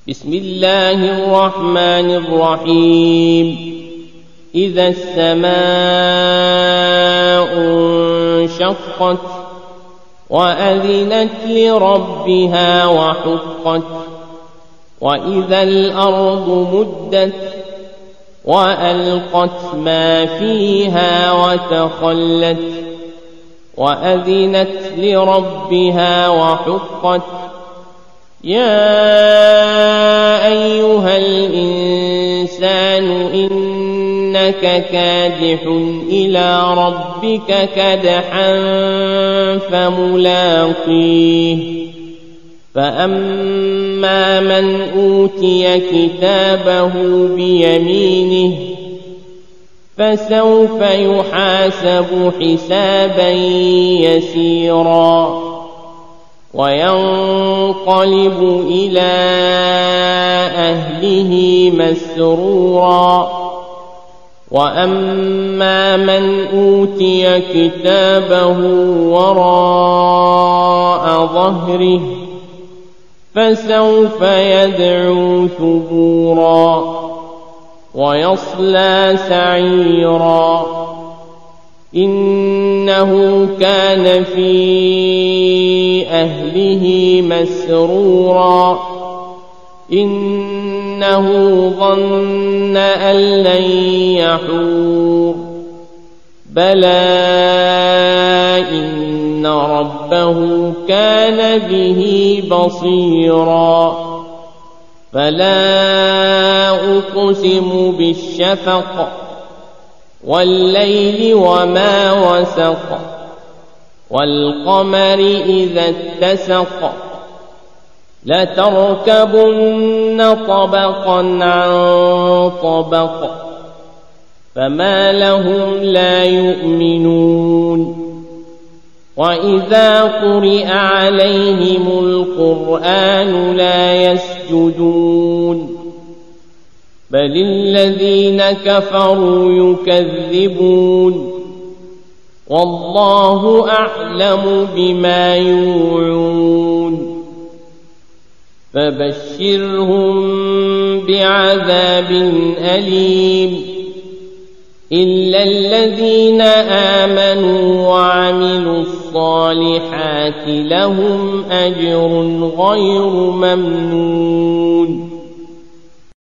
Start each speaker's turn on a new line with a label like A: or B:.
A: بسم الله الرحمن الرحيم إذا السماء انشقت وأذنت لربها وحقت وإذا الأرض مدت وألقت ما فيها وتخلت وأذنت لربها وحقت يا أيها الإنسان إنك كادح إلى ربك كدحا فملاقيه فأما من أوتي كتابه بيمينه فسوف يحاسب حسابا يسيرا وينقلب إلى أهله مسرورا وأما من أوتي كتابه وراء ظهره فسوف يدعو ثبورا ويصلى سعيرا إنه كان في أهله مسرورا إنه ظن أن لن يحور بلى إن ربه كان به بصيرا فلا أقسم بالشفق والليل وما وسق والقمر إذا اتسق لتركبن طبقا عن طبق فما لهم لا يؤمنون وإذا قرئ عليهم القرآن لا يسجدون بل الذين كفروا يكذبون والله أعلم بما يوعون فبشرهم بعذاب أليم إلا الذين آمنوا وعملوا الصالحات لهم أجر غير ممنون